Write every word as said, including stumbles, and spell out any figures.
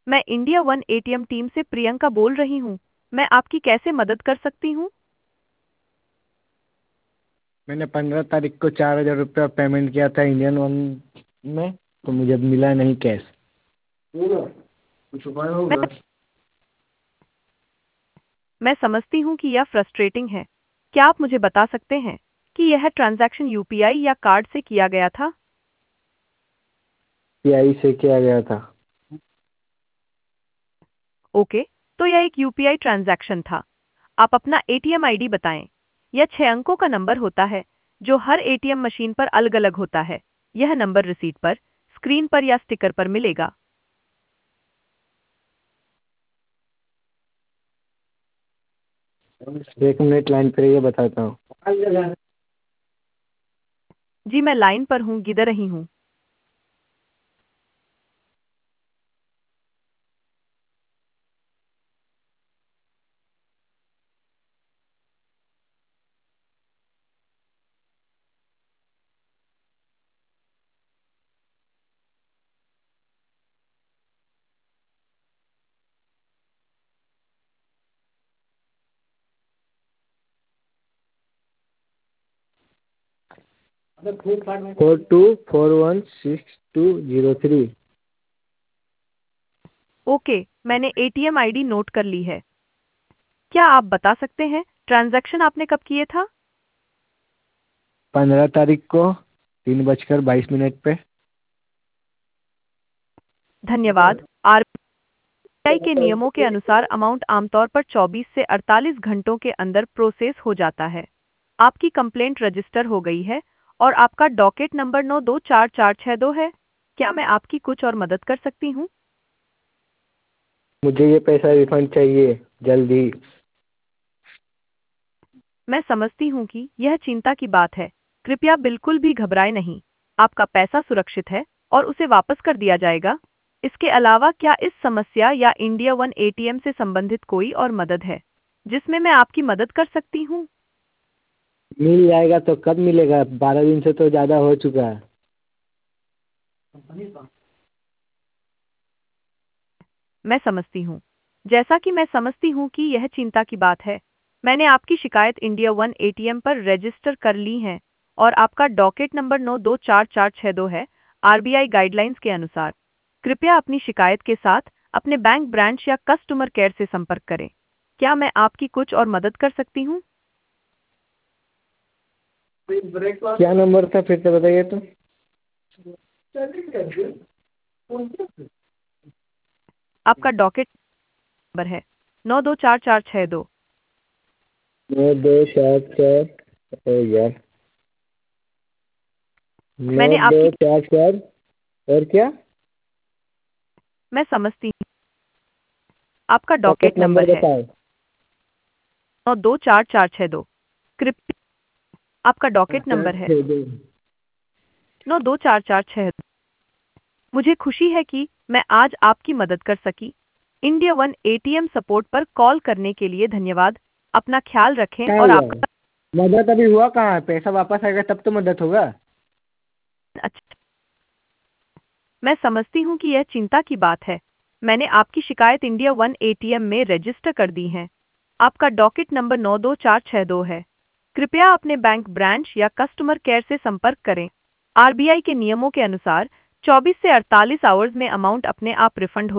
मैं India one ATM team से प्रियंका बोल रही हूँ। मैं आपकी कैसे मदद कर सकती हूँ? मैंने पंद्रह तारीख को चार हज़ार रुपया पेमेंट किया था इंडियन वन में, तो मुझे मिला नहीं कैश। कुछ उपाय मैं होगा? मैं समझती हूँ कि यह फ्रस्ट्रेटिंग है। क्या आप मुझे बता सकते हैं कि यह ट्रांजैक्शन यूपीआई या कार्ड से किया गया था? यूपीआई से किया गया था। ओके, तो यह एक यूपीआई ट्रांजैक्शन था। आप अपना एटीएम आईडी बताएं। यह छह अंकों का नंबर होता है जो हर एटीएम मशीन पर अलग-अलग होता है। यह नंबर रिसीट पर, स्क्रीन पर या स्टिकर पर मिलेगा। एक मिनट लाइन पर ये बताता हूँ। जी, मैं लाइन पर हूँ, गिदर रही हूँ। Four two four one six two zero three. Okay, मैंने एटीएम आईडी नोट कर ली है। क्या आप बता सकते हैं ट्रांजैक्शन आपने कब किए था? पंद्रह तारीख को तीन बजकर बाईस मिनट पे। धन्यवाद। आरबीआई के नियमों के अनुसार अमाउंट आमतौर पर चौबीस से अड़तालीस घंटों के अंदर प्रोसेस हो जाता है। आपकी कंप्लेंट रजिस्टर हो गई है और आपका डॉकेट नंबर नौ दो चार चार छह दो है। क्या मैं आपकी कुछ और मदद कर सकती हूँ? मुझे ये पैसा रिफंड चाहिए जल्दी। मैं समझती हूँ कि यह चिंता की बात है। कृपया बिल्कुल भी घबराएं नहीं। आपका पैसा सुरक्षित है और उसे वापस कर दिया जाएगा। इसके अलावा क्या इस समस्या या इंडिया वन एटीएम से संबंधित कोई और मदद है जिसमें मैं आपकी मदद कर सकती हूँ? मिल जाएगा तो कब मिलेगा? बारह दिन से तो ज़्यादा हो चुका है। मैं समझती हूँ। जैसा कि मैं समझती हूँ कि यह चिंता की बात है, मैंने आपकी शिकायत इंडिया वन एटीएम पर रजिस्टर कर ली है और आपका डॉकेट नंबर नौ दो चार चार छह दो है। आरबीआई गाइडलाइंस के अनुसार कृपया अपनी शिकायत के साथ अपने बैंक ब्रांच या कस्टमर केयर से संपर्क करें। क्या मैं आपकी कुछ और मदद कर सकती हूँ? क्या नंबर था फिर से बताइए तो। आपका डॉकेट नंबर है नौ दो चार चार छह दो। नौ दो चार चार। ओ यार, नौ मैंने दो आपकी चार चार और क्या? मैं समझती हूँ। आपका डॉकेट पॉकेट नंबर नंबर है बताओ। नौ दो चार चार छह दो। कृपया आपका डॉकेट चार नंबर है छः दो। नौ दो चार चार छह। मुझे खुशी है कि मैं आज आपकी मदद कर सकी। इंडिया वन एटीएम सपोर्ट पर कॉल करने के लिए धन्यवाद। अपना ख्याल रखें क्या और हुआ? आपका मदद अभी हुआ कहाँ है? पैसा वापस आएगा तब तो मदद होगा। अच्छा। मैं समझती हूँ कि यह चिंता की बात है। मैंने आपकी शिकायत इंडिया वन एटीएम में रजिस्टर कर दी है। आपका डॉकेट नंबर नौ दो चार छह दो है। कृपया अपने बैंक ब्रांच या कस्टमर केयर से संपर्क करें। आरबीआई के नियमों के अनुसार चौबीस से अड़तालीस आवर्स में अमाउंट अपने आप रिफंड हो